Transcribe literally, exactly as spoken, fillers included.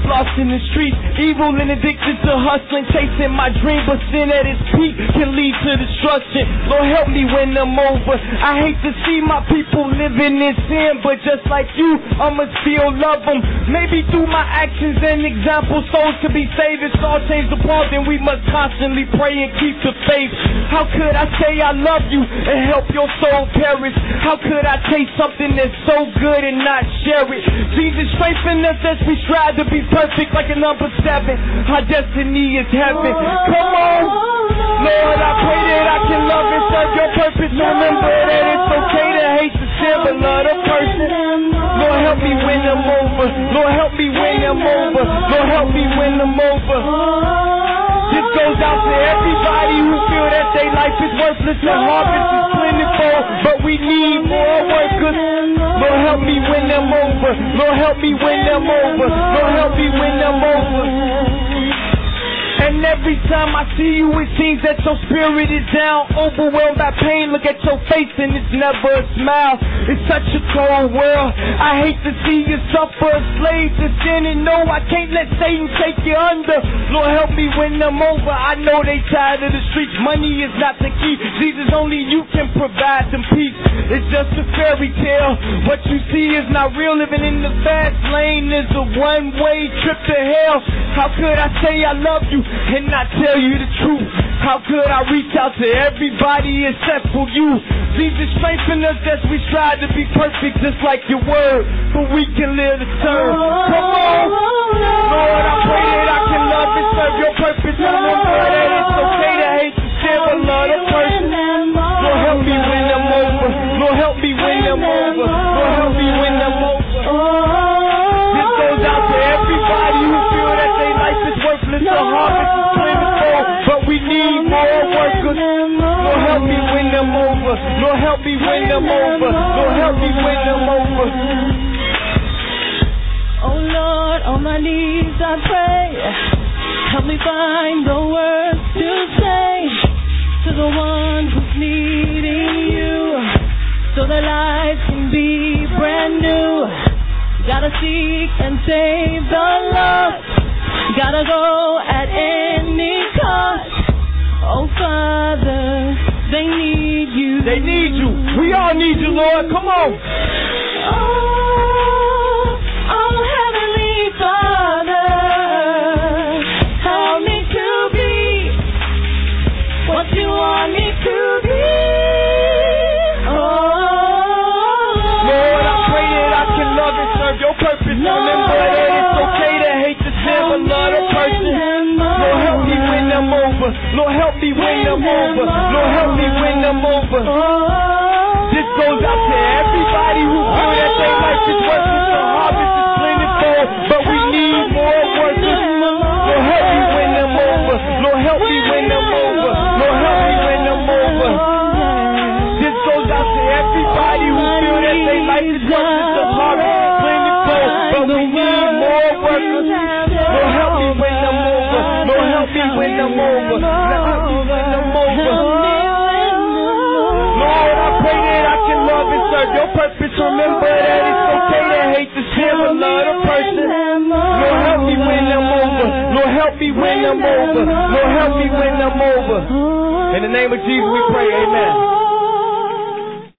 lost in the streets, evil and addicted to hustling, chasing my dream, but sin at its peak can lead to destruction. Lord, help me win them over. I hate to see my people living in sin, but just like you, I'ma still love them. Maybe through my actions and examples, souls to be saved. It's all changed apart, then we must constantly pray and keep the faith. How could I say I love you and help your soul perish? How could I taste something that's so good and not share it? Jesus, strengthen us as we strive to be perfect like a number seven. Our destiny is heaven. Come on, Lord, I pray that I can love and serve your purpose. Remember that it's okay to hate the sin, but love the person. Lord, help me win them over. Lord, help me win them over. Lord, help me win them over. This goes out to everybody who feel that their life is worthless. The harvest is plentiful, but we need more workers. Lord, help me win them over. Lord, help me win them over. Lord, help me win them over. And every time I see you, it seems that your spirit is down, overwhelmed by pain. Look at your face and it's never a smile. It's such a cold world. I hate to see you suffer, a slave to sin. And no, I can't let Satan take you under. Lord, help me win them over. I know they tired of the streets. Money is not the key. Jesus, only you can provide them peace. It's just a fairy tale. What you see is not real. Living in the fast lane is a one-way trip to hell. How could I say I love you and not tell you the truth? How could I reach out to everybody except for you? Jesus, strengthen us as we strive to be perfect just like your word, but we can live the term. Come on, Lord, I pray that I can love and serve your purpose. Remember that it's okay to hate the sin, but love the person. Lord, help me win them over. Lord, help me win them over. Lord, help me win them over. This goes out to everybody who feel that their life is worthless. The harvest is plentiful, but we need more workers. Lord, help me win them over. Lord, help me win them over. Lord, help me win them over. Oh Lord, on my knees I pray. Help me find the words to say to the one who's needing you, so their lives can be brand new. Gotta seek and save the lost. Gotta go at any cost. Oh Father, they need you. They need you. We all need you, Lord. Come on. Oh, oh Heavenly Father, help me to be what you want me to be. Oh, Lord, I pray that I can love and serve your purpose. Remember that it's okay to hate the sin, but love the person. Lord, help me win them over. Lord, help me win them over. Lord, help me win them over. This goes out to everybody who feel that their life is worthless. The harvest is plentiful, but we need more workers. Lord, help me win them over. Lord, help me win them over. Lord, help me win them over. This goes out to everybody who feel that their life is worthless. The harvest is plentiful, but we need more workers. Lord, help me win them over. Lord, help me win them over. Lord, help me win them over. Lord, I pray that I can love and serve your purpose. Remember that it's okay to hate the sin, but love the person. Lord, help me win them over. Lord, help me win them over. Lord, help me win them over. In the name of Jesus we pray, amen.